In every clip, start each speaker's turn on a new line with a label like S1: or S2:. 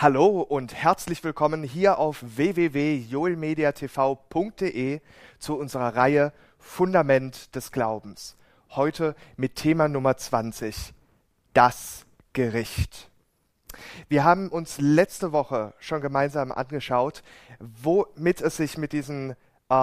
S1: Hallo und herzlich willkommen hier auf www.joelmediatv.de zu unserer Reihe Fundament des Glaubens. Heute mit Thema Nummer 20, das Gericht. Wir haben uns letzte Woche schon gemeinsam angeschaut, womit es sich mit diesen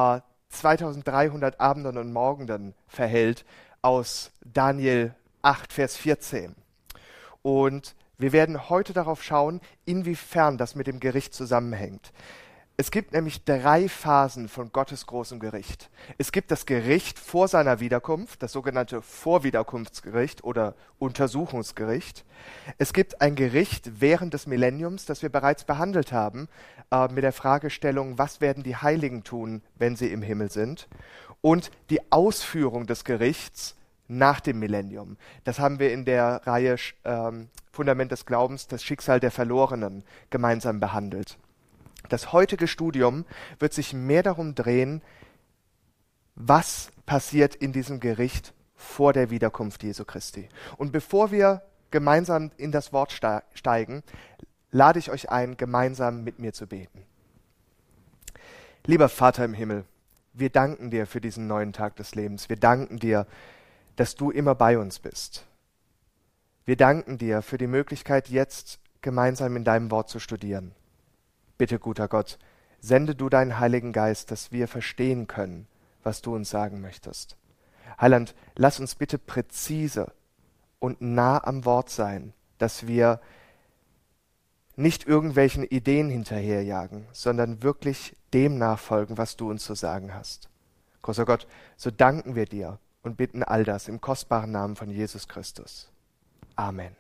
S1: 2300 Abenden und Morgenden verhält aus Daniel 8, Vers 14. Und wir werden heute darauf schauen, inwiefern das mit dem Gericht zusammenhängt. Es gibt nämlich 3 Phasen von Gottes großem Gericht. Es gibt das Gericht vor seiner Wiederkunft, das sogenannte Vorwiederkunftsgericht oder Untersuchungsgericht. Es gibt ein Gericht während des Millenniums, das wir bereits behandelt haben, mit der Fragestellung, was werden die Heiligen tun, wenn sie im Himmel sind? Und die Ausführung des Gerichts nach dem Millennium. Das haben wir in der Reihe Fundament des Glaubens, das Schicksal der Verlorenen, gemeinsam behandelt. Das heutige Studium wird sich mehr darum drehen, was passiert in diesem Gericht vor der Wiederkunft Jesu Christi. Und bevor wir gemeinsam in das Wort steigen, lade ich euch ein, gemeinsam mit mir zu beten. Lieber Vater im Himmel, wir danken dir für diesen neuen Tag des Lebens. Wir danken dir, dass du immer bei uns bist. Wir danken dir für die Möglichkeit, jetzt gemeinsam in deinem Wort zu studieren. Bitte, guter Gott, sende du deinen Heiligen Geist, dass wir verstehen können, was du uns sagen möchtest. Heiland, lass uns bitte präzise und nah am Wort sein, dass wir nicht irgendwelchen Ideen hinterherjagen, sondern wirklich dem nachfolgen, was du uns zu sagen hast. Großer Gott, so danken wir dir und bitten all das im kostbaren Namen von Jesus Christus. Amen.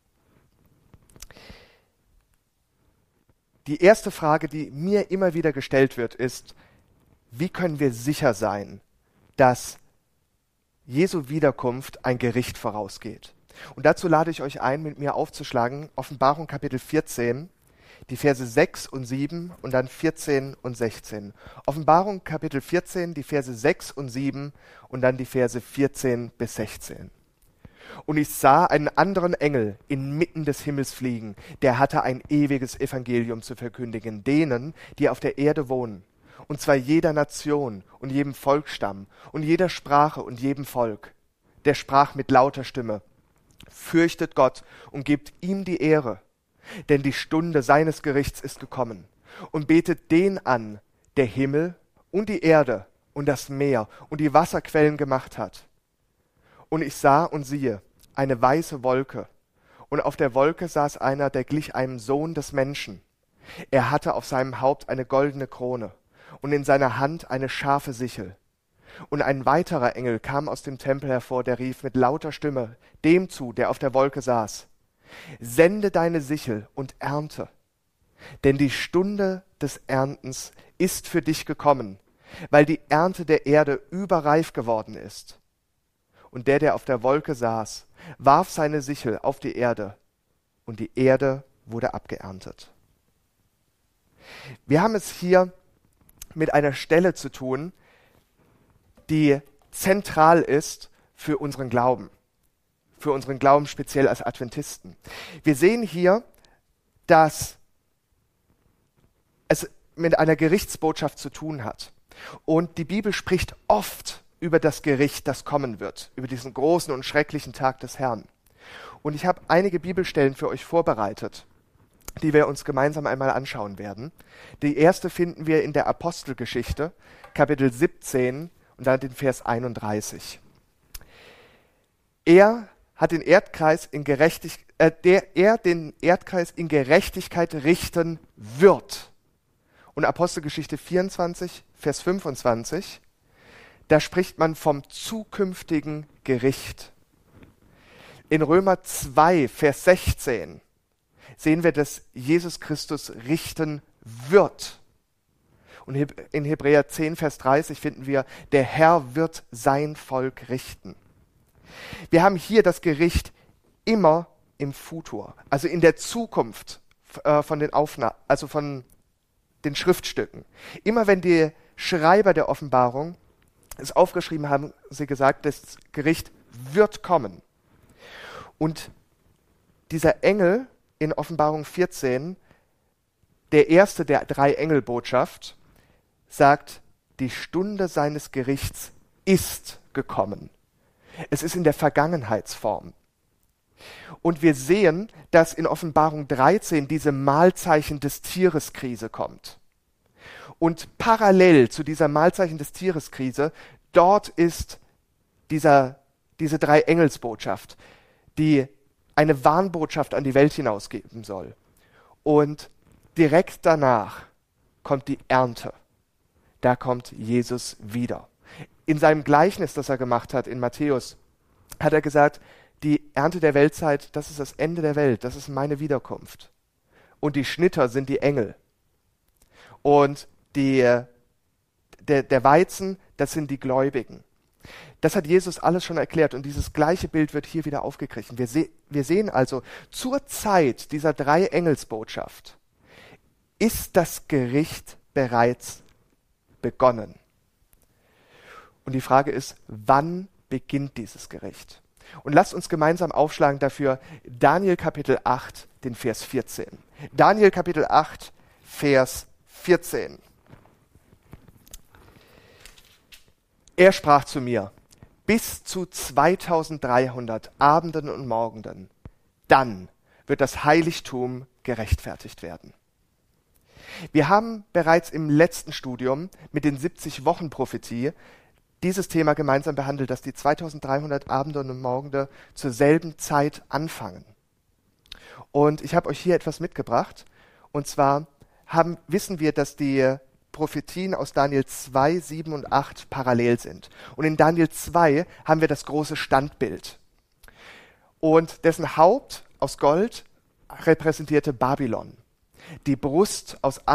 S1: Die erste Frage, die mir immer wieder gestellt wird, ist, wie können wir sicher sein, dass Jesu Wiederkunft ein Gericht vorausgeht? Und dazu lade ich euch ein, mit mir aufzuschlagen, Offenbarung Kapitel 14, die Verse 6 und 7 und dann 14 und 16. Offenbarung Kapitel 14, die Verse 6 und 7 und dann die Verse 14 bis 16. Und ich sah einen anderen Engel inmitten des Himmels fliegen, der hatte ein ewiges Evangelium zu verkündigen, denen, die auf der Erde wohnen, und zwar jeder Nation und jedem Volksstamm und jeder Sprache und jedem Volk. Der sprach mit lauter Stimme: Fürchtet Gott und gebt ihm die Ehre, denn die Stunde seines Gerichts ist gekommen, und betet den an, der Himmel und die Erde und das Meer und die Wasserquellen gemacht hat. Und ich sah und siehe eine weiße Wolke, und auf der Wolke saß einer, der glich einem Sohn des Menschen. Er hatte auf seinem Haupt eine goldene Krone und in seiner Hand eine scharfe Sichel. Und ein weiterer Engel kam aus dem Tempel hervor, der rief mit lauter Stimme dem zu, der auf der Wolke saß: Sende deine Sichel und ernte, denn die Stunde des Erntens ist für dich gekommen, weil die Ernte der Erde überreif geworden ist. Und der auf der Wolke saß, warf seine Sichel auf die Erde, und die Erde wurde abgeerntet. Wir haben es hier mit einer Stelle zu tun, die zentral ist für unseren Glauben speziell als Adventisten. Wir sehen hier, dass es mit einer Gerichtsbotschaft zu tun hat. Und die Bibel spricht oft über das Gericht, das kommen wird, über diesen großen und schrecklichen Tag des Herrn. Und ich habe einige Bibelstellen für euch vorbereitet, die wir uns gemeinsam einmal anschauen werden. Die erste finden wir in der Apostelgeschichte, Kapitel 17 und dann den Vers 31. Er den Erdkreis in Gerechtigkeit richten wird. Und Apostelgeschichte 24, Vers 25, da spricht man vom zukünftigen Gericht. In Römer 2, Vers 16 sehen wir, dass Jesus Christus richten wird. Und in Hebräer 10, Vers 30 finden wir, der Herr wird sein Volk richten. Wir haben hier das Gericht immer im Futur, also in der Zukunft von den Schriftstücken. Immer wenn die Schreiber der Offenbarung es aufgeschrieben haben, sie gesagt, das Gericht wird kommen. Und dieser Engel in Offenbarung 14 der erste der 3 Engelbotschaft sagt, die Stunde seines Gerichts ist gekommen. Es ist in der Vergangenheitsform. Und wir sehen, dass in Offenbarung 13 diese Mahlzeichen des Tieres-Krise kommt. Und parallel zu dieser Mahlzeichen des Tieres-Krise, dort ist diese 3 Engelsbotschaft, die eine Warnbotschaft an die Welt hinausgeben soll. Und direkt danach kommt die Ernte. Da kommt Jesus wieder. In seinem Gleichnis, das er gemacht hat in Matthäus, hat er gesagt, die Ernte der Weltzeit, das ist das Ende der Welt, das ist meine Wiederkunft. Und die Schnitter sind die Engel. Und der Weizen, das sind die Gläubigen. Das hat Jesus alles schon erklärt und dieses gleiche Bild wird hier wieder aufgegriffen. Wir sehen also, zur Zeit dieser 3 Engelsbotschaft ist das Gericht bereits begonnen. Und die Frage ist, wann beginnt dieses Gericht? Und lasst uns gemeinsam aufschlagen dafür Daniel Kapitel 8, den Vers 14. Daniel Kapitel 8, Vers 14. Er sprach zu mir, bis zu 2300 Abenden und Morgenden, dann wird das Heiligtum gerechtfertigt werden. Wir haben bereits im letzten Studium mit den 70-Wochen-Prophetie dieses Thema gemeinsam behandelt, dass die 2300 Abende und Morgende zur selben Zeit anfangen. Und ich habe euch hier etwas mitgebracht. Und zwar wissen wir, dass die Prophetien aus Daniel 2, 7 und 8 parallel sind. Und in Daniel 2 haben wir das große Standbild. Und dessen Haupt aus Gold repräsentierte Babylon. Die Brust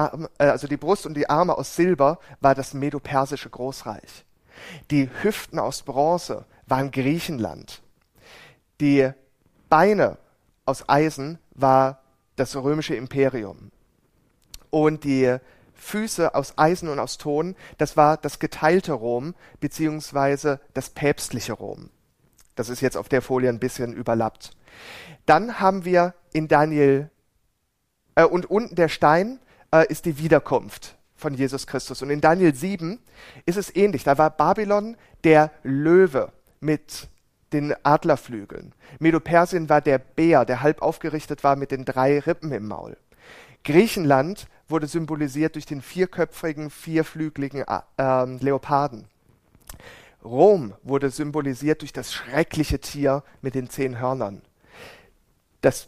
S1: und die Arme aus Silber war das medo-persische Großreich. Die Hüften aus Bronze waren Griechenland. Die Beine aus Eisen war das römische Imperium. Und die Füße aus Eisen und aus Ton, das war das geteilte Rom, beziehungsweise das päpstliche Rom. Das ist jetzt auf der Folie ein bisschen überlappt. Dann haben wir in Daniel, und unten der Stein ist die Wiederkunft von Jesus Christus. Und in Daniel 7 ist es ähnlich. Da war Babylon der Löwe mit den Adlerflügeln. Medo-Persien war der Bär, der halb aufgerichtet war mit den 3 Rippen im Maul. Griechenland wurde symbolisiert durch den 4-köpfigen, 4-flügeligen Leoparden. Rom wurde symbolisiert durch das schreckliche Tier mit den 10 Hörnern. Das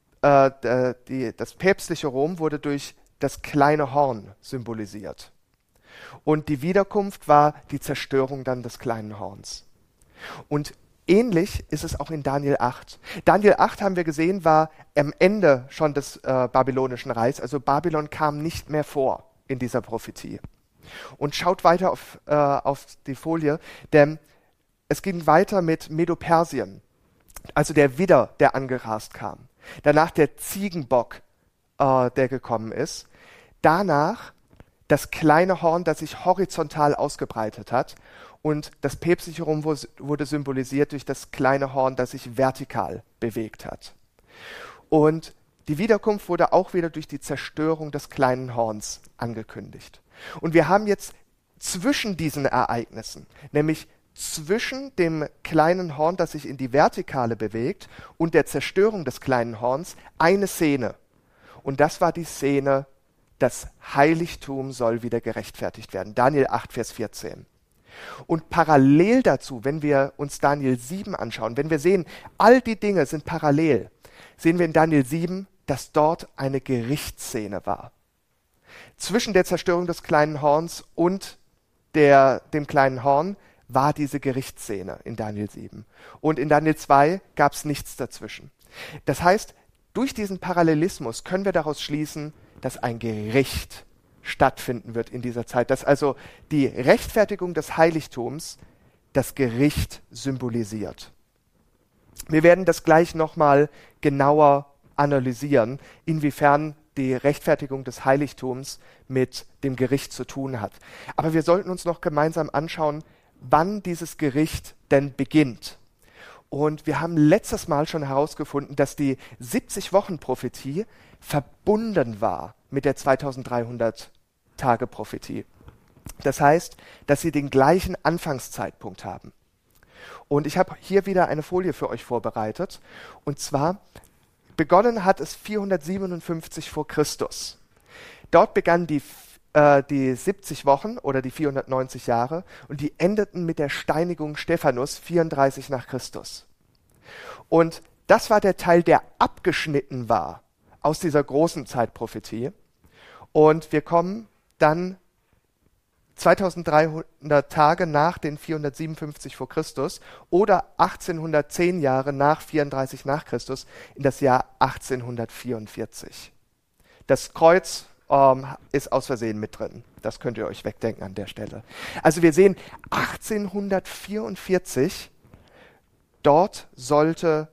S1: päpstliche Rom wurde durch das kleine Horn symbolisiert. Und die Wiederkunft war die Zerstörung dann des kleinen Horns. Und ähnlich ist es auch in Daniel 8. Daniel 8, haben wir gesehen, war am Ende schon des babylonischen Reichs. Also Babylon kam nicht mehr vor in dieser Prophetie. Und schaut weiter auf die Folie, denn es ging weiter mit Medo-Persien, also der Widder, der angerast kam. Danach der Ziegenbock, der gekommen ist. Danach das kleine Horn, das sich horizontal ausgebreitet hat. Und das päpstliche Rom wurde symbolisiert durch das kleine Horn, das sich vertikal bewegt hat. Und die Wiederkunft wurde auch wieder durch die Zerstörung des kleinen Horns angekündigt. Und wir haben jetzt zwischen diesen Ereignissen, nämlich zwischen dem kleinen Horn, das sich in die Vertikale bewegt, und der Zerstörung des kleinen Horns, eine Szene. Und das war die Szene, das Heiligtum soll wieder gerechtfertigt werden. Daniel 8, Vers 14. Und parallel dazu, wenn wir uns Daniel 7 anschauen, wenn wir sehen, all die Dinge sind parallel, sehen wir in Daniel 7, dass dort eine Gerichtsszene war. Zwischen der Zerstörung des kleinen Horns und dem kleinen Horn war diese Gerichtsszene in Daniel 7. Und in Daniel 2 gab es nichts dazwischen. Das heißt, durch diesen Parallelismus können wir daraus schließen, dass ein Gericht stattfinden wird in dieser Zeit, dass also die Rechtfertigung des Heiligtums das Gericht symbolisiert. Wir werden das gleich nochmal genauer analysieren, inwiefern die Rechtfertigung des Heiligtums mit dem Gericht zu tun hat. Aber wir sollten uns noch gemeinsam anschauen, wann dieses Gericht denn beginnt. Und wir haben letztes Mal schon herausgefunden, dass die 70-Wochen-Prophetie verbunden war mit der 2300 Tage Prophetie. Das heißt, dass sie den gleichen Anfangszeitpunkt haben. Und ich habe hier wieder eine Folie für euch vorbereitet. Und zwar, begonnen hat es 457 vor Christus. Dort begannen die 70 Wochen oder die 490 Jahre und die endeten mit der Steinigung Stephanus 34 nach Christus. Und das war der Teil, der abgeschnitten war aus dieser großen Zeitprophetie. Und wir kommen dann 2300 Tage nach den 457 vor Christus oder 1810 Jahre nach 34 nach Christus in das Jahr 1844. Das Kreuz ist aus Versehen mit drin. Das könnt ihr euch wegdenken an der Stelle. Also wir sehen 1844, dort sollte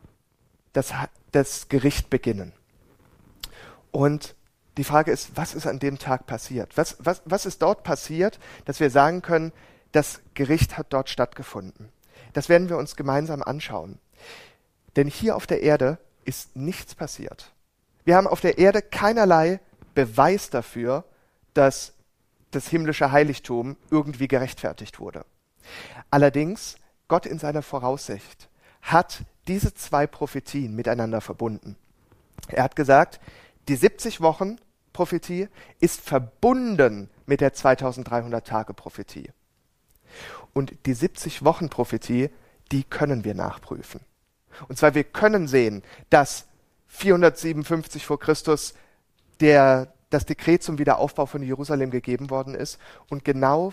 S1: das Gericht beginnen. Und die Frage ist, was ist an dem Tag passiert? Was ist dort passiert, dass wir sagen können, das Gericht hat dort stattgefunden? Das werden wir uns gemeinsam anschauen. Denn hier auf der Erde ist nichts passiert. Wir haben auf der Erde keinerlei Beweis dafür, dass das himmlische Heiligtum irgendwie gerechtfertigt wurde. Allerdings, Gott in seiner Voraussicht hat diese zwei Prophetien miteinander verbunden. Er hat gesagt, die 70 Wochen Prophetie ist verbunden mit der 2300 Tage Prophetie. Und die 70 Wochen Prophetie, die können wir nachprüfen. Und zwar, wir können sehen, dass 457 vor Christus das Dekret zum Wiederaufbau von Jerusalem gegeben worden ist und genau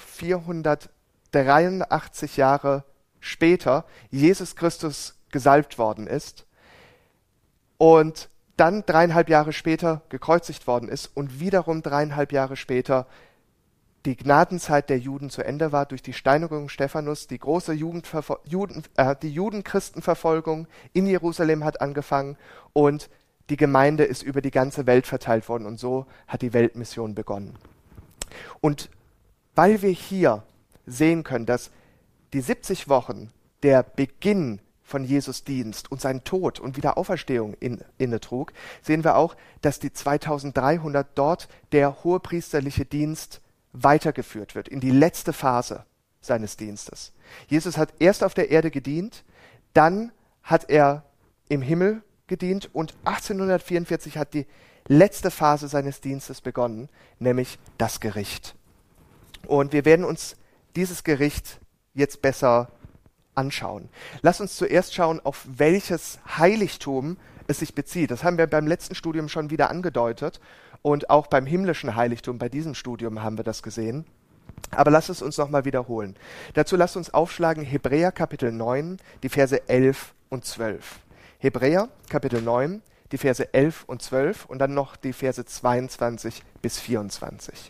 S1: 483 Jahre später Jesus Christus gesalbt worden ist und dann 3,5 Jahre später gekreuzigt worden ist und wiederum 3,5 Jahre später die Gnadenzeit der Juden zu Ende war durch die Steinigung Stephanus, die große Judenchristenverfolgung in Jerusalem hat angefangen und die Gemeinde ist über die ganze Welt verteilt worden und so hat die Weltmission begonnen. Und weil wir hier sehen können, dass die 70 Wochen der Beginn von Jesus Dienst und sein Tod und Wiederauferstehung inne trug, sehen wir auch, dass die 2300 dort der hohepriesterliche Dienst weitergeführt wird, in die letzte Phase seines Dienstes. Jesus hat erst auf der Erde gedient, dann hat er im Himmel gedient und 1844 hat die letzte Phase seines Dienstes begonnen, nämlich das Gericht. Und wir werden uns dieses Gericht jetzt besser anschauen. Lass uns zuerst schauen, auf welches Heiligtum es sich bezieht. Das haben wir beim letzten Studium schon wieder angedeutet und auch beim himmlischen Heiligtum, bei diesem Studium haben wir das gesehen. Aber lass es uns nochmal wiederholen. Dazu lasst uns aufschlagen Hebräer Kapitel 9, die Verse 11 und 12. Hebräer Kapitel 9, die Verse 11 und 12 und dann noch die Verse 22 bis 24.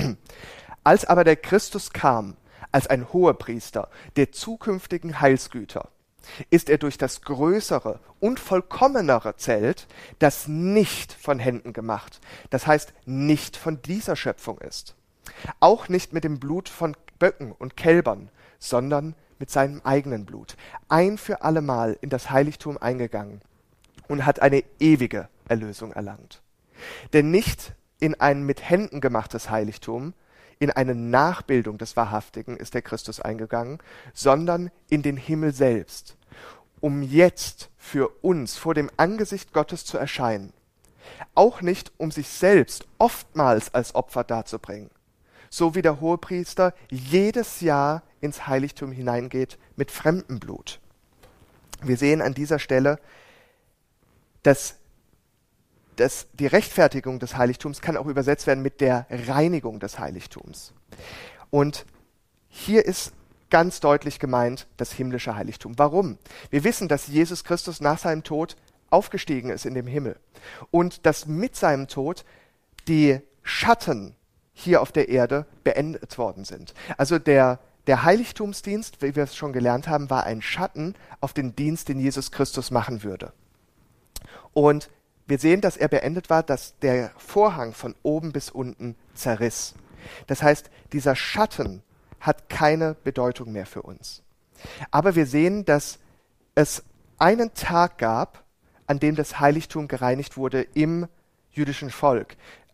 S1: Als aber der Christus kam, als ein Hohepriester der zukünftigen Heilsgüter, ist er durch das größere und vollkommenere Zelt, das nicht von Händen gemacht, das heißt nicht von dieser Schöpfung ist, auch nicht mit dem Blut von Böcken und Kälbern, sondern mit seinem eigenen Blut, ein für allemal in das Heiligtum eingegangen und hat eine ewige Erlösung erlangt. Denn nicht in ein mit Händen gemachtes Heiligtum, in eine Nachbildung des Wahrhaftigen ist der Christus eingegangen, sondern in den Himmel selbst, um jetzt für uns vor dem Angesicht Gottes zu erscheinen, auch nicht um sich selbst oftmals als Opfer darzubringen, so wie der Hohepriester jedes Jahr ins Heiligtum hineingeht mit fremdem Blut. Wir sehen an dieser Stelle, dass die Rechtfertigung des Heiligtums kann auch übersetzt werden mit der Reinigung des Heiligtums. Und hier ist ganz deutlich gemeint das himmlische Heiligtum. Warum? Wir wissen, dass Jesus Christus nach seinem Tod aufgestiegen ist in dem Himmel und dass mit seinem Tod die Schatten hier auf der Erde beendet worden sind. Also der Heiligtumsdienst, wie wir es schon gelernt haben, war ein Schatten auf den Dienst, den Jesus Christus machen würde. Und wir sehen, dass er beendet war, dass der Vorhang von oben bis unten zerriss. Das heißt, dieser Schatten hat keine Bedeutung mehr für uns. Aber wir sehen, dass es einen Tag gab, an dem das Heiligtum gereinigt wurde im jüdischen Volk.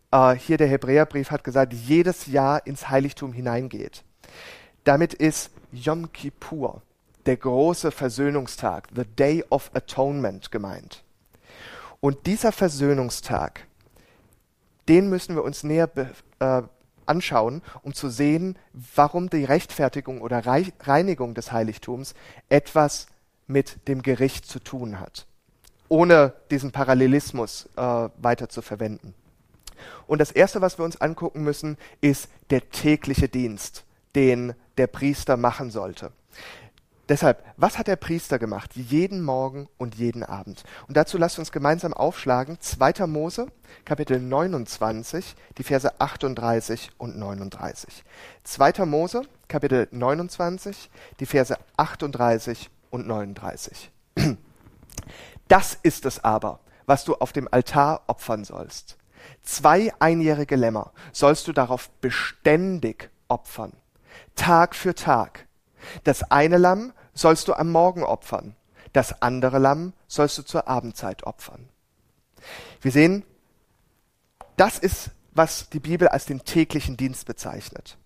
S1: hier der Hebräerbrief hat gesagt, jedes Jahr ins Heiligtum hineingeht. Damit ist Yom Kippur, der große Versöhnungstag, the Day of Atonement gemeint. Und dieser Versöhnungstag, den müssen wir uns näher anschauen, um zu sehen, warum die Rechtfertigung oder Reinigung des Heiligtums etwas mit dem Gericht zu tun hat, ohne diesen Parallelismus weiter zu verwenden. Und das Erste, was wir uns angucken müssen, ist der tägliche Dienst, den der Priester machen sollte. Deshalb, was hat der Priester gemacht? Jeden Morgen und jeden Abend. Und dazu lasst uns gemeinsam aufschlagen, 2. Mose, Kapitel 29, die Verse 38 und 39. 2. Mose, Kapitel 29, die Verse 38 und 39. Das ist es aber, was du auf dem Altar opfern sollst. 2 einjährige Lämmer sollst du darauf beständig opfern, Tag für Tag. Das eine Lamm sollst du am Morgen opfern, das andere Lamm sollst du zur Abendzeit opfern. Wir sehen, das ist, was die Bibel als den täglichen Dienst bezeichnet.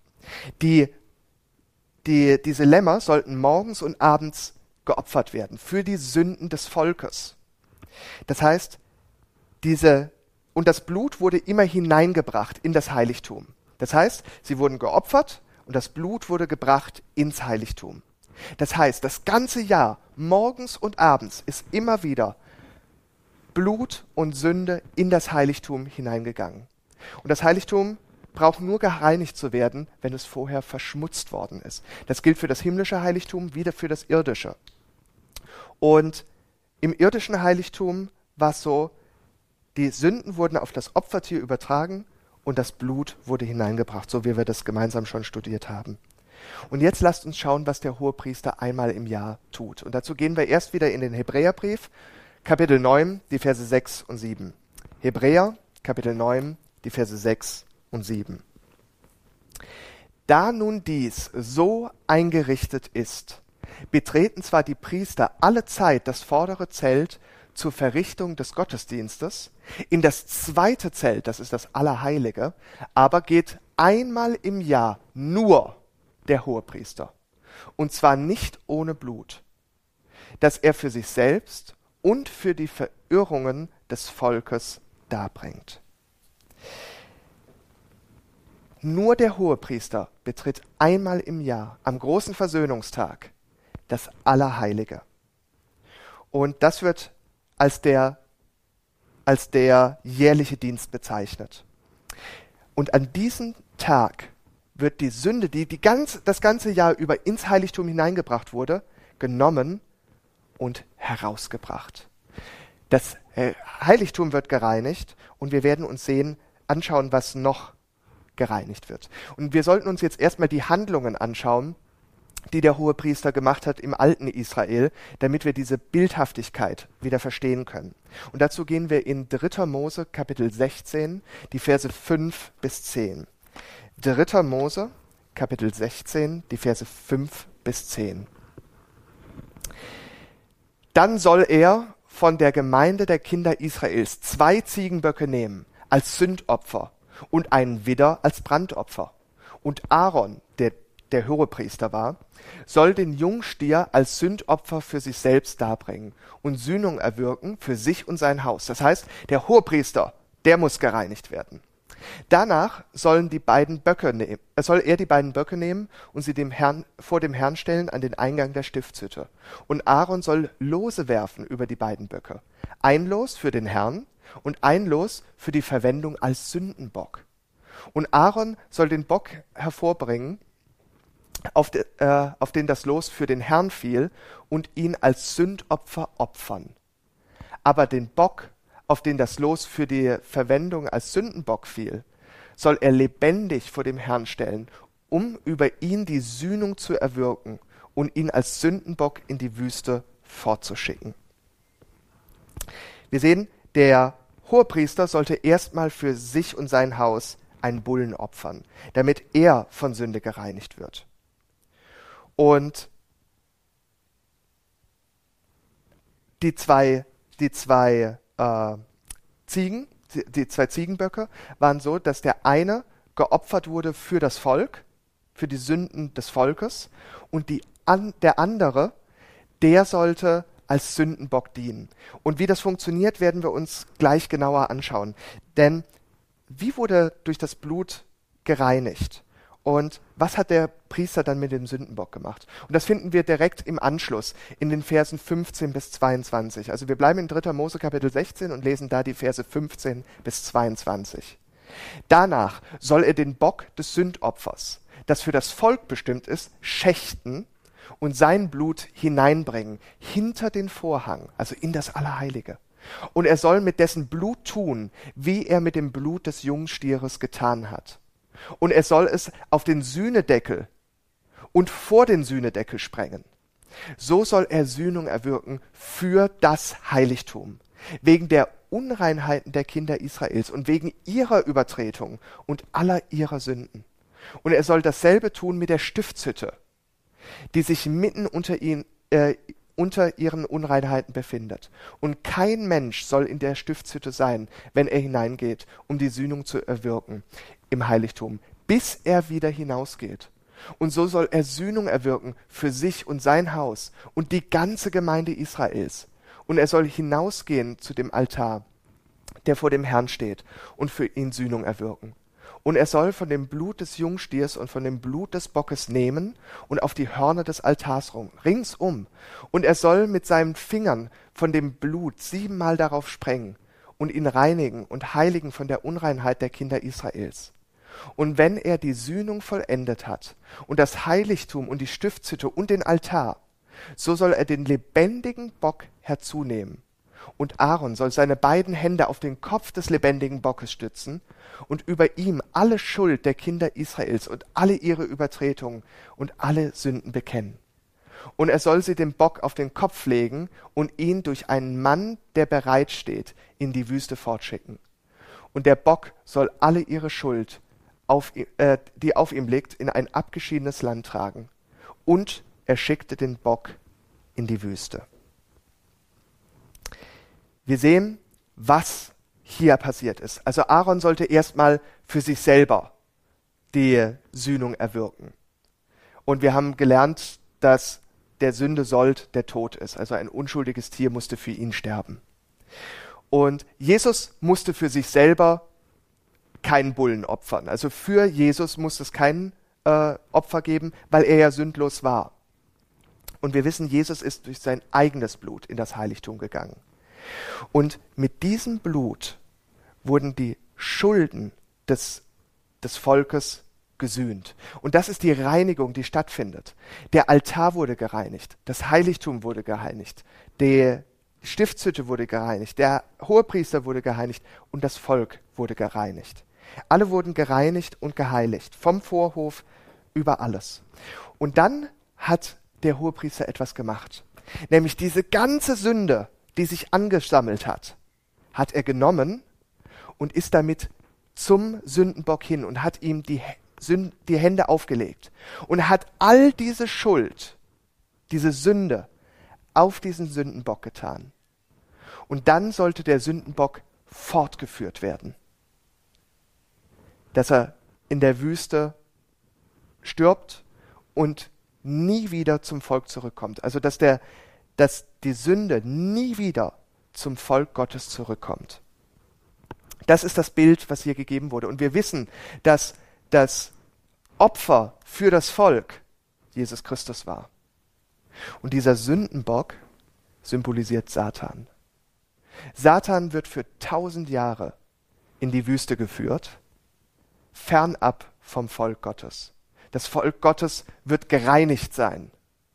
S1: Diese Lämmer sollten morgens und abends geopfert werden für die Sünden des Volkes. Das heißt, und das Blut wurde immer hineingebracht in das Heiligtum. Das heißt, sie wurden geopfert und das Blut wurde gebracht ins Heiligtum. Das heißt, das ganze Jahr, morgens und abends, ist immer wieder Blut und Sünde in das Heiligtum hineingegangen. Und das Heiligtum braucht nur gereinigt zu werden, wenn es vorher verschmutzt worden ist. Das gilt für das himmlische Heiligtum, wie für das irdische. Und im irdischen Heiligtum war es so, die Sünden wurden auf das Opfertier übertragen und das Blut wurde hineingebracht, so wie wir das gemeinsam schon studiert haben. Und jetzt lasst uns schauen, was der Hohepriester einmal im Jahr tut. Und dazu gehen wir erst wieder in den Hebräerbrief, Kapitel 9, die Verse 6 und 7. Hebräer, Kapitel 9, die Verse 6 und 7. Da nun dies so eingerichtet ist, betreten zwar die Priester alle Zeit das vordere Zelt zur Verrichtung des Gottesdienstes, in das zweite Zelt, das ist das Allerheilige, aber geht einmal im Jahr nur der Hohepriester, und zwar nicht ohne Blut, das er für sich selbst und für die Verirrungen des Volkes darbringt. Nur der Hohepriester betritt einmal im Jahr, am großen Versöhnungstag, das Allerheilige. Und das wird als der jährliche Dienst bezeichnet. Und an diesem Tag wird die Sünde, die das ganze Jahr über ins Heiligtum hineingebracht wurde, genommen und herausgebracht. Das Heiligtum wird gereinigt und wir werden uns anschauen, was noch gereinigt wird. Und wir sollten uns jetzt erstmal die Handlungen anschauen, die der Hohepriester gemacht hat im alten Israel, damit wir diese Bildhaftigkeit wieder verstehen können. Und dazu gehen wir in 3. Mose, Kapitel 16, die Verse 5 bis 10. 3. Mose, Kapitel 16, die Verse 5 bis 10. Dann soll er von der Gemeinde der Kinder Israels 2 Ziegenböcke nehmen als Sündopfer und einen Widder als Brandopfer. Und Aaron, der Hohepriester war, soll den Jungstier als Sündopfer für sich selbst darbringen und Sühnung erwirken für sich und sein Haus. Das heißt, der Hohepriester, der muss gereinigt werden. Danach soll er die beiden Böcke nehmen und sie vor dem Herrn stellen an den Eingang der Stiftshütte. Und Aaron soll Lose werfen über die beiden Böcke. Ein Los für den Herrn und ein Los für die Verwendung als Sündenbock. Und Aaron soll den Bock hervorbringen, auf den das Los für den Herrn fiel, und ihn als Sündopfer opfern. Aber den Bock, auf den das Los für die Verwendung als Sündenbock fiel, soll er lebendig vor dem Herrn stellen, um über ihn die Sühnung zu erwirken und ihn als Sündenbock in die Wüste fortzuschicken. Wir sehen, der Hohepriester sollte erstmal für sich und sein Haus einen Bullen opfern, damit er von Sünde gereinigt wird. Und die zwei Ziegen, die zwei Ziegenböcke waren so, dass der eine geopfert wurde für das Volk, für die Sünden des Volkes, und der andere, der sollte als Sündenbock dienen. Und wie das funktioniert, werden wir uns gleich genauer anschauen. Denn wie wurde durch das Blut gereinigt? Und was hat der Priester dann mit dem Sündenbock gemacht? Und das finden wir direkt im Anschluss in den Versen 15 bis 22. Also wir bleiben in 3. Mose Kapitel 16 und lesen da die Verse 15 bis 22. Danach soll er den Bock des Sündopfers, das für das Volk bestimmt ist, schächten und sein Blut hineinbringen, hinter den Vorhang, also in das Allerheilige. Und er soll mit dessen Blut tun, wie er mit dem Blut des Jungstieres getan hat. Und er soll es auf den Sühnedeckel und vor den Sühnedeckel sprengen. So soll er Sühnung erwirken für das Heiligtum, wegen der Unreinheiten der Kinder Israels und wegen ihrer Übertretung und aller ihrer Sünden. Und er soll dasselbe tun mit der Stiftshütte, die sich mitten unter ihren Unreinheiten befindet. Und kein Mensch soll in der Stiftshütte sein, wenn er hineingeht, um die Sühnung zu erwirken im Heiligtum, bis er wieder hinausgeht. Und so soll er Sühnung erwirken für sich und sein Haus und die ganze Gemeinde Israels. Und er soll hinausgehen zu dem Altar, der vor dem Herrn steht, und für ihn Sühnung erwirken. Und er soll von dem Blut des Jungstiers und von dem Blut des Bockes nehmen und auf die Hörner des Altars ringsum. Und er soll mit seinen Fingern von dem Blut 7-mal darauf sprengen und ihn reinigen und heiligen von der Unreinheit der Kinder Israels. Und wenn er die Sühnung vollendet hat und das Heiligtum und die Stiftshütte und den Altar, so soll er den lebendigen Bock herzunehmen. Und Aaron soll seine beiden Hände auf den Kopf des lebendigen Bockes stützen und über ihm alle Schuld der Kinder Israels und alle ihre Übertretungen und alle Sünden bekennen. Und er soll sie dem Bock auf den Kopf legen und ihn durch einen Mann, der bereit steht, in die Wüste fortschicken. Und der Bock soll alle ihre Schuld, die auf ihm liegt, in ein abgeschiedenes Land tragen. Und er schickte den Bock in die Wüste. Wir sehen, was hier passiert ist. Also Aaron sollte erstmal für sich selber die Sühnung erwirken. Und wir haben gelernt, dass der Sündesold der Tod ist. Also ein unschuldiges Tier musste für ihn sterben. Und Jesus musste für sich selber keinen Bullen opfern. Also für Jesus musste es kein Opfer geben, weil er ja sündlos war. Und wir wissen, Jesus ist durch sein eigenes Blut in das Heiligtum gegangen. Und mit diesem Blut wurden die Schulden des Volkes gesühnt. Und das ist die Reinigung, die stattfindet. Der Altar wurde gereinigt, das Heiligtum wurde gereinigt, die Stiftshütte wurde gereinigt, der Hohepriester wurde gereinigt und das Volk wurde gereinigt. Alle wurden gereinigt und geheiligt, vom Vorhof über alles. Und dann hat der Hohepriester etwas gemacht, nämlich diese ganze Sünde, die sich angesammelt hat, hat er genommen und ist damit zum Sündenbock hin und hat ihm die Hände aufgelegt und hat all diese Schuld, diese Sünde auf diesen Sündenbock getan. Und dann sollte der Sündenbock fortgeführt werden, dass er in der Wüste stirbt und nie wieder zum Volk zurückkommt. Also dass die Sünde nie wieder zum Volk Gottes zurückkommt. Das ist das Bild, was hier gegeben wurde. Und wir wissen, dass das Opfer für das Volk Jesus Christus war. Und dieser Sündenbock symbolisiert Satan. Satan wird für 1000 Jahre in die Wüste geführt, fernab vom Volk Gottes. Das Volk Gottes wird gereinigt sein.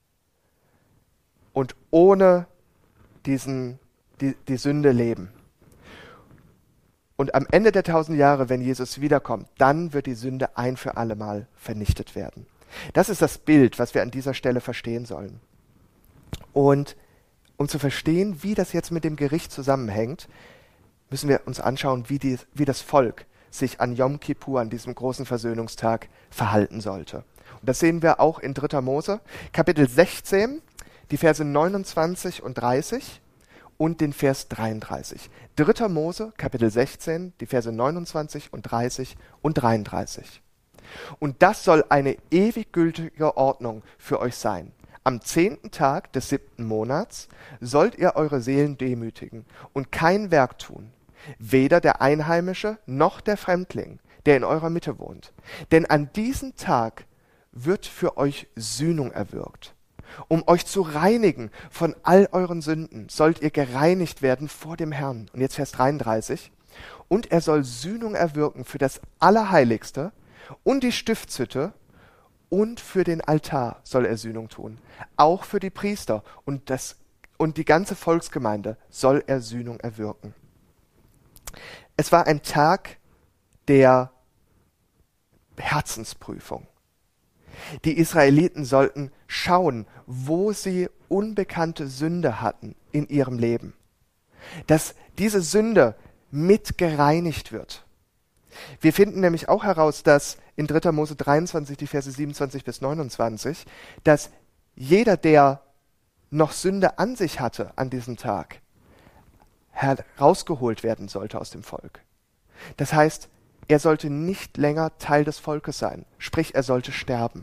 S1: Und ohne die Sünde leben. Und am Ende der 1000 Jahre, wenn Jesus wiederkommt, dann wird die Sünde ein für alle Mal vernichtet werden. Das ist das Bild, was wir an dieser Stelle verstehen sollen. Und um zu verstehen, wie das jetzt mit dem Gericht zusammenhängt, müssen wir uns anschauen, wie das Volk sich an Yom Kippur, an diesem großen Versöhnungstag, verhalten sollte. Und das sehen wir auch in 3. Mose, Kapitel 16, die Verse 29 und 30 und den Vers 33. 3. Mose, Kapitel 16, die Verse 29 und 30 und 33. Und das soll eine ewig gültige Ordnung für euch sein. Am 10. Tag des 7. Monats sollt ihr eure Seelen demütigen und kein Werk tun, weder der Einheimische noch der Fremdling, der in eurer Mitte wohnt. Denn an diesem Tag wird für euch Sühnung erwirkt. Um euch zu reinigen von all euren Sünden, sollt ihr gereinigt werden vor dem Herrn. Und jetzt Vers 33. Und er soll Sühnung erwirken für das Allerheiligste und die Stiftshütte und für den Altar soll er Sühnung tun. Auch für die Priester und die ganze Volksgemeinde soll er Sühnung erwirken. Es war ein Tag der Herzensprüfung. Die Israeliten sollten schauen, wo sie unbekannte Sünde hatten in ihrem Leben. Dass diese Sünde mit gereinigt wird. Wir finden nämlich auch heraus, dass in 3. Mose 23, die Verse 27 bis 29, dass jeder, der noch Sünde an sich hatte an diesem Tag, herausgeholt werden sollte aus dem Volk. Das heißt, er sollte nicht länger Teil des Volkes sein, sprich er sollte sterben.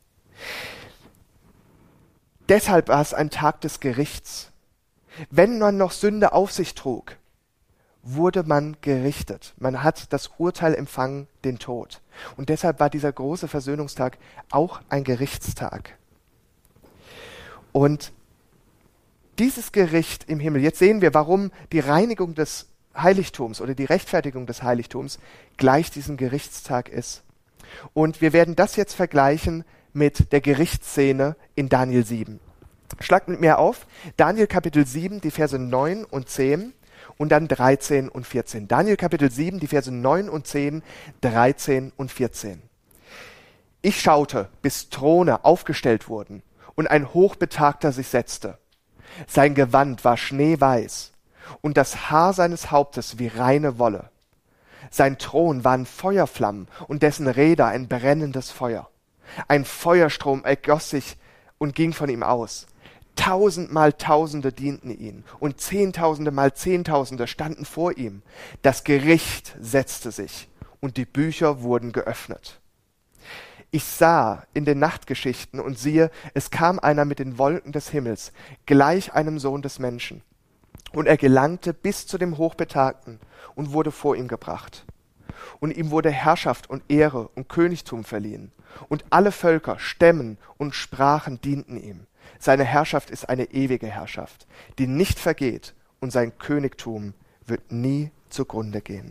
S1: Deshalb war es ein Tag des Gerichts. Wenn man noch Sünde auf sich trug, wurde man gerichtet. Man hat das Urteil empfangen, den Tod. Und deshalb war dieser große Versöhnungstag auch ein Gerichtstag. Und dieses Gericht im Himmel, jetzt sehen wir, warum die Reinigung des Heiligtums oder die Rechtfertigung des Heiligtums gleich diesem Gerichtstag ist. Und wir werden das jetzt vergleichen mit der Gerichtsszene in Daniel 7. Schlagt mit mir auf, Daniel Kapitel 7, die Verse 9 und 10 und dann 13 und 14. Daniel Kapitel 7, die Verse 9 und 10, 13 und 14. Ich schaute, bis Throne aufgestellt wurden und ein Hochbetagter sich setzte. Sein Gewand war schneeweiß und das Haar seines Hauptes wie reine Wolle. Sein Thron waren Feuerflammen und dessen Räder ein brennendes Feuer. Ein Feuerstrom ergoss sich und ging von ihm aus. 1000 mal Tausende dienten ihm und 10.000 mal 10.000 standen vor ihm. Das Gericht setzte sich und die Bücher wurden geöffnet. Ich sah in den Nachtgeschichten und siehe, es kam einer mit den Wolken des Himmels, gleich einem Sohn des Menschen. Und er gelangte bis zu dem Hochbetagten und wurde vor ihm gebracht. Und ihm wurde Herrschaft und Ehre und Königtum verliehen. Und alle Völker, Stämmen und Sprachen dienten ihm. Seine Herrschaft ist eine ewige Herrschaft, die nicht vergeht, und sein Königtum wird nie zugrunde gehen.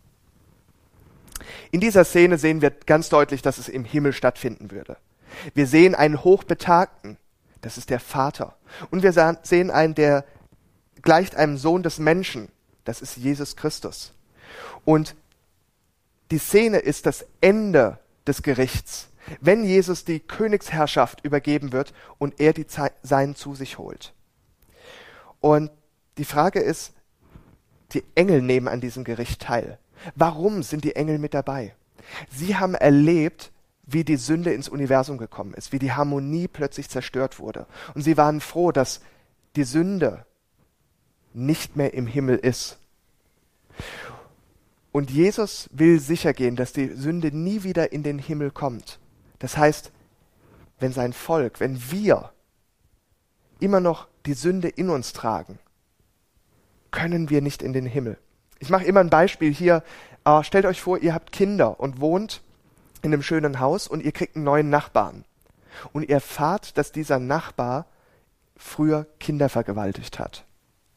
S1: In dieser Szene sehen wir ganz deutlich, dass es im Himmel stattfinden würde. Wir sehen einen Hochbetagten, das ist der Vater. Und wir sehen einen, der gleicht einem Sohn des Menschen, das ist Jesus Christus. Und die Szene ist das Ende des Gerichts, wenn Jesus die Königsherrschaft übergeben wird und er die Seinen zu sich holt. Und die Frage ist, die Engel nehmen an diesem Gericht teil. Warum sind die Engel mit dabei? Sie haben erlebt, wie die Sünde ins Universum gekommen ist, wie die Harmonie plötzlich zerstört wurde. Und sie waren froh, dass die Sünde nicht mehr im Himmel ist. Und Jesus will sichergehen, dass die Sünde nie wieder in den Himmel kommt. Das heißt, wenn sein Volk, wenn wir immer noch die Sünde in uns tragen, können wir nicht in den Himmel. Ich mache immer ein Beispiel hier. Stellt euch vor, ihr habt Kinder und wohnt in einem schönen Haus und ihr kriegt einen neuen Nachbarn. Und ihr erfahrt, dass dieser Nachbar früher Kinder vergewaltigt hat.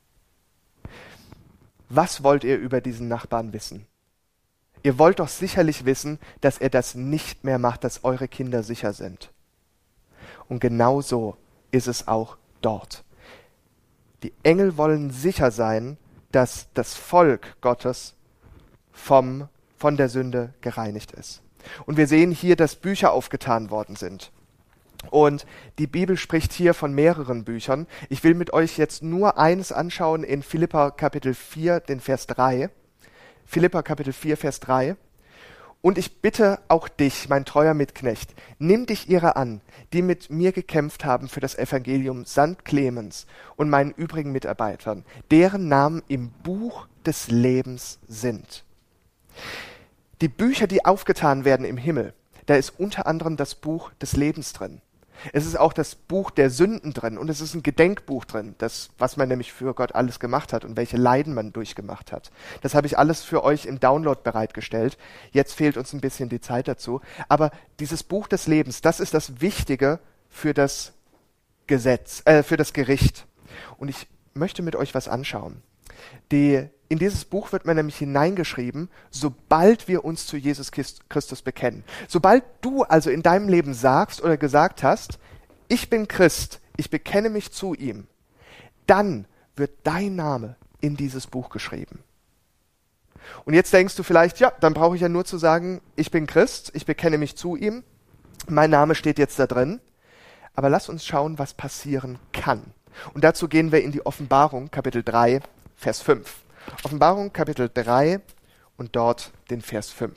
S1: Was wollt ihr über diesen Nachbarn wissen? Ihr wollt doch sicherlich wissen, dass er das nicht mehr macht, dass eure Kinder sicher sind. Und genau so ist es auch dort. Die Engel wollen sicher sein, dass das Volk Gottes von der Sünde gereinigt ist. Und wir sehen hier, dass Bücher aufgetan worden sind. Und die Bibel spricht hier von mehreren Büchern. Ich will mit euch jetzt nur eines anschauen in Philipper Kapitel 4, den Vers 3. Philipper Kapitel 4, Vers 3. Und ich bitte auch dich, mein treuer Mitknecht, nimm dich ihrer an, die mit mir gekämpft haben für das Evangelium samt Clemens und meinen übrigen Mitarbeitern, deren Namen im Buch des Lebens sind. Die Bücher, die aufgetan werden im Himmel, da ist unter anderem das Buch des Lebens drin. Es ist auch das Buch der Sünden drin und es ist ein Gedenkbuch drin, das, was man nämlich für Gott alles gemacht hat und welche Leiden man durchgemacht hat. Das habe ich alles für euch im Download bereitgestellt. Jetzt fehlt uns ein bisschen die Zeit dazu. Aber dieses Buch des Lebens, das ist das Wichtige für das für das Gericht. Und ich möchte mit euch was anschauen. In dieses Buch wird man nämlich hineingeschrieben, sobald wir uns zu Jesus Christus bekennen. Sobald du also in deinem Leben sagst oder gesagt hast, ich bin Christ, ich bekenne mich zu ihm, dann wird dein Name in dieses Buch geschrieben. Und jetzt denkst du vielleicht, ja, dann brauche ich ja nur zu sagen, ich bin Christ, ich bekenne mich zu ihm, mein Name steht jetzt da drin. Aber lass uns schauen, was passieren kann. Und dazu gehen wir in die Offenbarung, Kapitel 3, Vers 5. Offenbarung, Kapitel 3 und dort den Vers 5.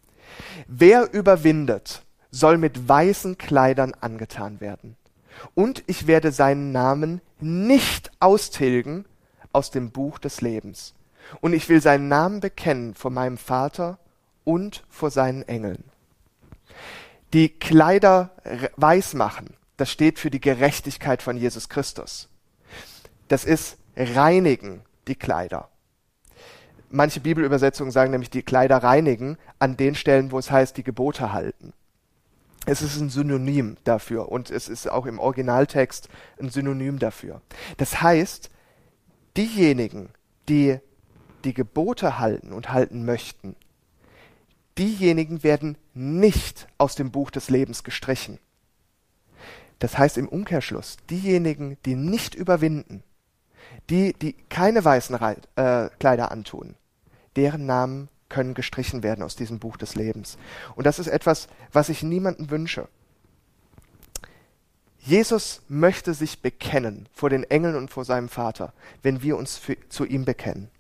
S1: Wer überwindet, soll mit weißen Kleidern angetan werden. Und ich werde seinen Namen nicht austilgen aus dem Buch des Lebens. Und ich will seinen Namen bekennen vor meinem Vater und vor seinen Engeln. Die Kleider weiß machen, das steht für die Gerechtigkeit von Jesus Christus. Das ist reinigen die Kleider. Manche Bibelübersetzungen sagen nämlich die Kleider reinigen an den Stellen, wo es heißt, die Gebote halten. Es ist ein Synonym dafür und es ist auch im Originaltext ein Synonym dafür. Das heißt, diejenigen, die die Gebote halten und halten möchten, diejenigen werden nicht aus dem Buch des Lebens gestrichen. Das heißt im Umkehrschluss, diejenigen, die nicht überwinden, die keine weißen Kleider antun, deren Namen können gestrichen werden aus diesem Buch des Lebens. Und das ist etwas, was ich niemandem wünsche. Jesus möchte sich bekennen vor den Engeln und vor seinem Vater, wenn wir uns zu ihm bekennen.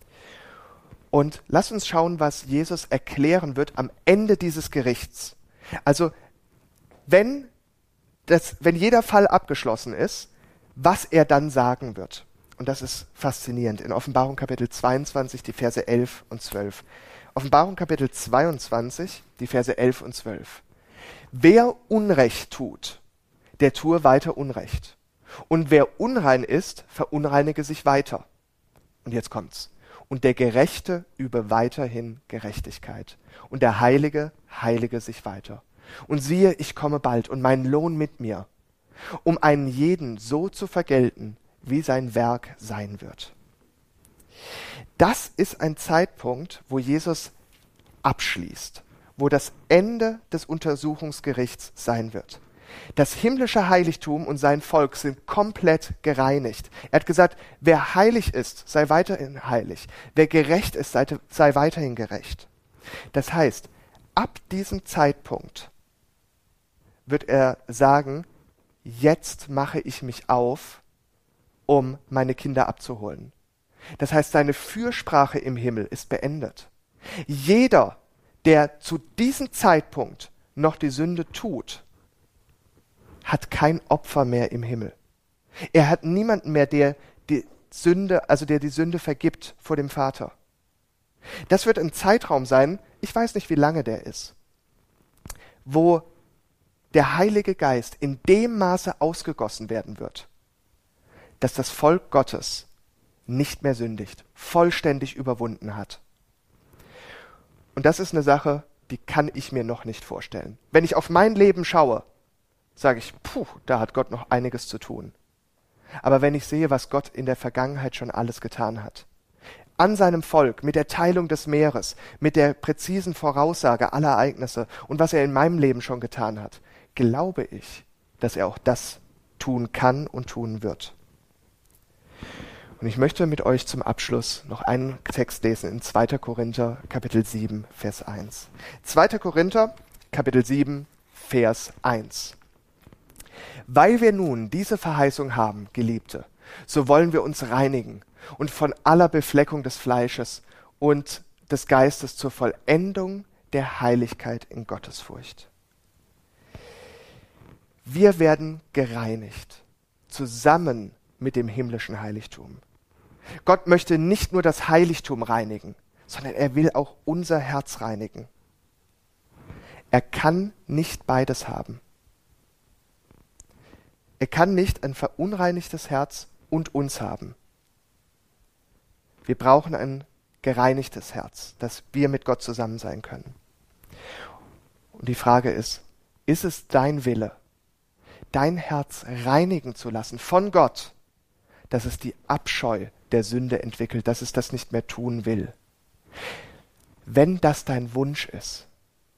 S1: Und lasst uns schauen, was Jesus erklären wird am Ende dieses Gerichts. Also, wenn jeder Fall abgeschlossen ist, was er dann sagen wird. Und das ist faszinierend. In Offenbarung Kapitel 22, die Verse 11 und 12. Offenbarung Kapitel 22, die Verse 11 und 12. Wer Unrecht tut, der tue weiter Unrecht. Und wer unrein ist, verunreinige sich weiter. Und jetzt kommt's. Und der Gerechte übe weiterhin Gerechtigkeit. Und der Heilige heilige sich weiter. Und siehe, ich komme bald und meinen Lohn mit mir, um einen jeden so zu vergelten, wie sein Werk sein wird. Das ist ein Zeitpunkt, wo Jesus abschließt, wo das Ende des Untersuchungsgerichts sein wird. Das himmlische Heiligtum und sein Volk sind komplett gereinigt. Er hat gesagt, wer heilig ist, sei weiterhin heilig. Wer gerecht ist, sei weiterhin gerecht. Das heißt, ab diesem Zeitpunkt wird er sagen, jetzt mache ich mich auf, um meine Kinder abzuholen. Das heißt, seine Fürsprache im Himmel ist beendet. Jeder, der zu diesem Zeitpunkt noch die Sünde tut, hat kein Opfer mehr im Himmel. Er hat niemanden mehr, der die Sünde vergibt vor dem Vater. Das wird ein Zeitraum sein, ich weiß nicht, wie lange der ist, wo der Heilige Geist in dem Maße ausgegossen werden wird, dass das Volk Gottes nicht mehr sündigt, vollständig überwunden hat. Und das ist eine Sache, die kann ich mir noch nicht vorstellen. Wenn ich auf mein Leben schaue, sage ich, da hat Gott noch einiges zu tun. Aber wenn ich sehe, was Gott in der Vergangenheit schon alles getan hat, an seinem Volk, mit der Teilung des Meeres, mit der präzisen Voraussage aller Ereignisse und was er in meinem Leben schon getan hat, glaube ich, dass er auch das tun kann und tun wird. Und ich möchte mit euch zum Abschluss noch einen Text lesen in 2. Korinther, Kapitel 7, Vers 1. 2. Korinther, Kapitel 7, Vers 1. Weil wir nun diese Verheißung haben, Geliebte, so wollen wir uns reinigen und von aller Befleckung des Fleisches und des Geistes zur Vollendung der Heiligkeit in Gottesfurcht. Wir werden gereinigt, zusammen mit dem himmlischen Heiligtum. Gott möchte nicht nur das Heiligtum reinigen, sondern er will auch unser Herz reinigen. Er kann nicht beides haben. Er kann nicht ein verunreinigtes Herz und uns haben. Wir brauchen ein gereinigtes Herz, dass wir mit Gott zusammen sein können. Und die Frage ist es dein Wille, dein Herz reinigen zu lassen von Gott, dass es die Abscheu der Sünde entwickelt, dass es das nicht mehr tun will? Wenn das dein Wunsch ist,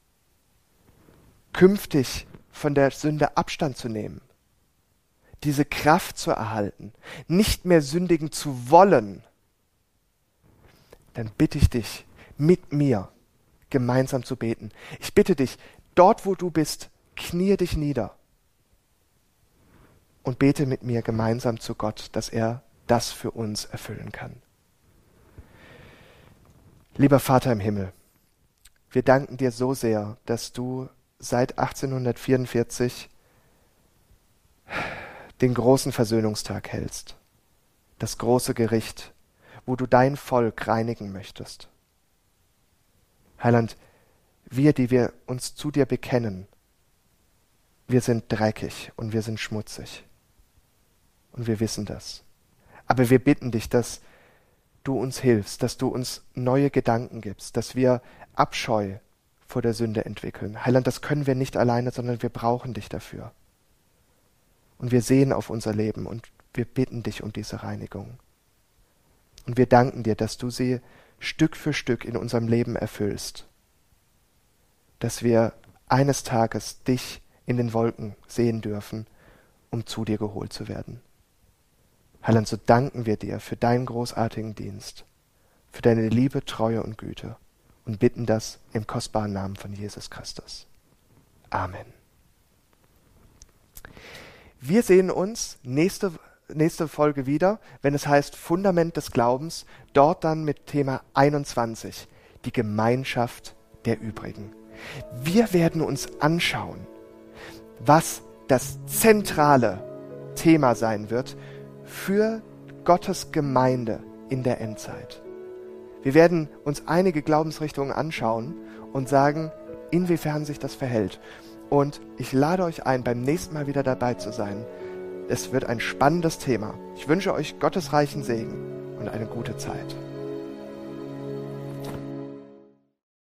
S1: künftig von der Sünde Abstand zu nehmen, diese Kraft zu erhalten, nicht mehr sündigen zu wollen, dann bitte ich dich, mit mir gemeinsam zu beten. Ich bitte dich, dort wo du bist, knie dich nieder und bete mit mir gemeinsam zu Gott, dass er das für uns erfüllen kann. Lieber Vater im Himmel, wir danken dir so sehr, dass du seit 1844 den großen Versöhnungstag hältst, das große Gericht, wo du dein Volk reinigen möchtest. Heiland, wir, die wir uns zu dir bekennen, wir sind dreckig und wir sind schmutzig. Und wir wissen das. Aber wir bitten dich, dass du uns hilfst, dass du uns neue Gedanken gibst, dass wir Abscheu vor der Sünde entwickeln. Heiland, das können wir nicht alleine, sondern wir brauchen dich dafür. Und wir sehen auf unser Leben und wir bitten dich um diese Reinigung. Und wir danken dir, dass du sie Stück für Stück in unserem Leben erfüllst. Dass wir eines Tages dich in den Wolken sehen dürfen, um zu dir geholt zu werden. Heiland, so danken wir dir für deinen großartigen Dienst, für deine Liebe, Treue und Güte und bitten das im kostbaren Namen von Jesus Christus. Amen. Wir sehen uns nächste Folge wieder, wenn es heißt Fundament des Glaubens, dort dann mit Thema 21, die Gemeinschaft der Übrigen. Wir werden uns anschauen, was das zentrale Thema sein wird für Gottes Gemeinde in der Endzeit. Wir werden uns einige Glaubensrichtungen anschauen und sagen, inwiefern sich das verhält. Und ich lade euch ein, beim nächsten Mal wieder dabei zu sein. Es wird ein spannendes Thema. Ich wünsche euch Gottes reichen Segen und eine gute Zeit.